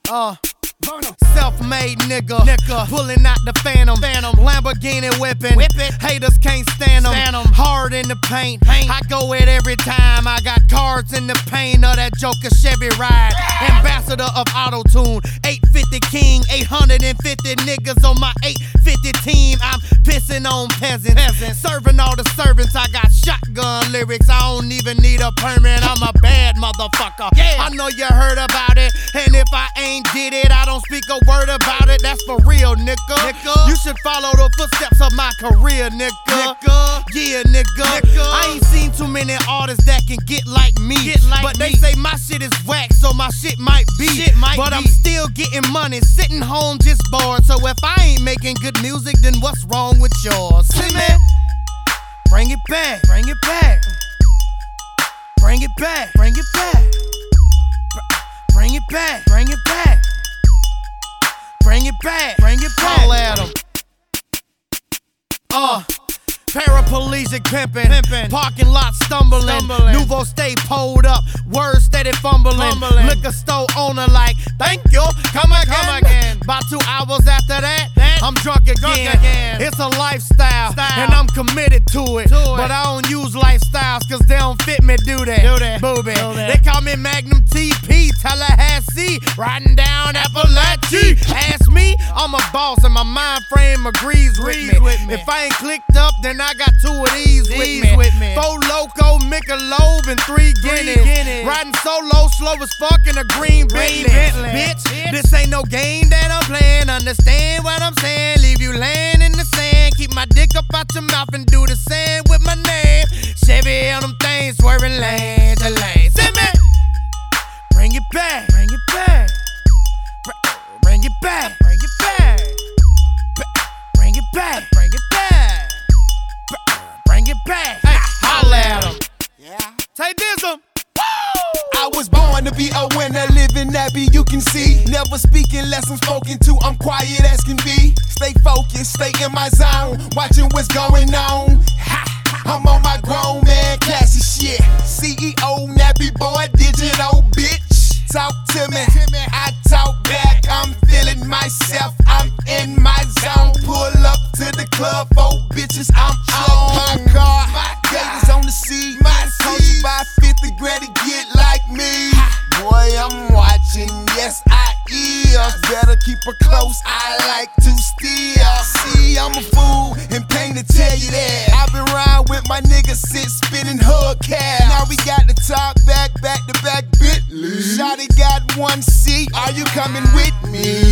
Self-made nigga, pulling out the Phantom, Lamborghini whipping, haters can't stand them, hard in the paint, I go it every time, I got cards in the paint of that Joker Chevy ride, ambassador of auto-tune, 850 king, 850 niggas on my 850 team, I'm pissing on peasants, serving all the servants, I got shotgun lyrics, I don't even need a permit, I'm a bad motherfucker, I know you heard about it, and if I ain't did it, I don't speak a word about it, that's for real, nigga. You should follow the footsteps of my career, nigga. Yeah, nigga. I ain't seen too many artists that can get like me. But they say my shit is whack, so my shit might be. But I'm still getting money, sitting home just bored. So if I ain't making good music, then what's wrong with yours? See, man? Bring it back. Bring it back. Bring it back. Bring it back. Bring it back. Bring it back. Bring it back, Call at 'em. Paraplegic pimpin', parking lot stumbling, Nouveau stay pulled up, words steady fumbling, liquor store owner like, thank you, come again. About 2 hours after that, I'm drunk again. It's a lifestyle, and I'm committed to it. But I don't use lifestyles, cause they don't fit me, do that. Booby. They call me Magnum TP, Tallahassee, riding down Appalachia. Ask me, I'm a boss, and my mind frame agrees with me. If I ain't clicked up, then I got 2 of these with me. 4 Loco, Michelob, and 3 Guinness. Riding solo, slow as fuck in a green Bentley. Bitch, this ain't no game that I'm playing. Understand what I'm saying? Leave you laying in the sand. Keep my dick up out your mouth and do the same with my name. Chevy on them things, swerving lane to lane. See me? Bring it back. Bring it back. Bring it back. Bring it back. Bring it back. Bring it back. Bring it back. Hey, holla at 'em. Yeah. Tay Dizzle. I was born to be a winner, living happy, you can see. Never speaking less I'm spoken to, I'm quiet as can be. Stay focused, stay in my zone, watching what's going on. Ha! I'm on my grown man, classy shit. CEO, nappy boy, digital bitch. Talk to me, I talk back, I'm feeling myself, I'm in my zone. Pull up to the club, 4 bitches, I'm on. My car, gators on the seat. Told you by 50 grand to get like me. Boy, I'm watching, yes I is. Better keep a close eye like to steal. See, I'm a fool and pain to tell you that. I've been riding with my niggas since spinning hubcap. Now we got the talk back to back Bentley. Shawty got 1 seat, are you coming with me?